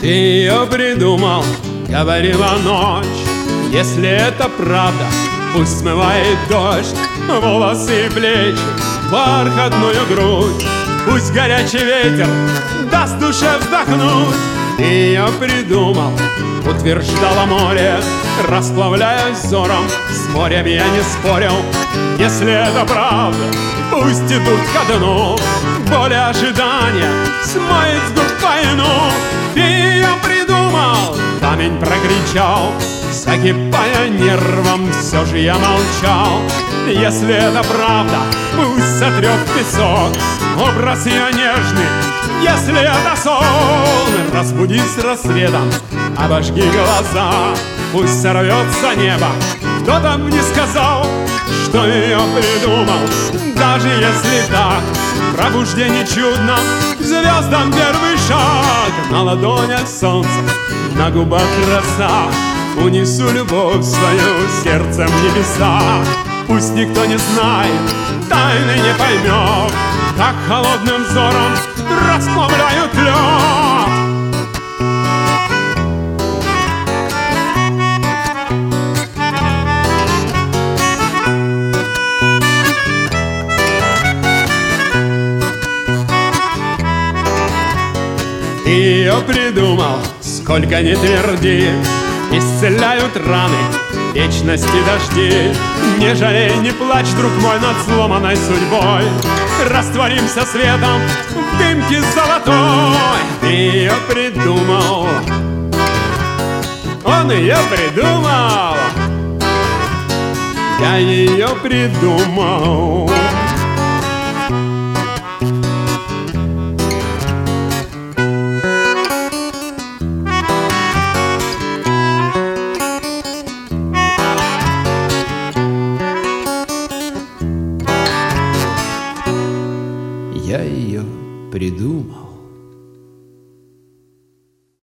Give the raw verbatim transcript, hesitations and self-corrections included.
Ты ее придумал, говорила ночь. Если это правда, пусть смывает дождь волосы и плечи, бархатную грудь. Пусть горячий ветер даст душе вздохнуть. Ты ее придумал, утверждало море, расплавляясь взором, с морем я не спорил. Если это правда, пусть идут ко дну. Боль и ожидания смоет с губ войну. Ты ее придумал, камень прокричал, загибая нервом, все же я молчал. Если это правда, пусть сотрет песок образ ее нежный. Если это сон, разбудись с рассветом, обожги глаза. Пусть сорвется небо, кто-то мне сказал, что ее придумал. Даже если так, пробуждение чудно, к звездам первый шаг. На ладонях солнце, на губах роса, унесу любовь свою сердцем в небеса. Пусть никто не знает, тайны не поймет, как холодным взором расплавляют лед. Ты ее придумал, сколько не тверди, исцеляют раны вечности дожди. Не жалей, не плачь, друг мой, над сломанной судьбой. Растворимся светом в дымке золотой. Ты ее придумал, он ее придумал, я ее придумал. Я ее придумал.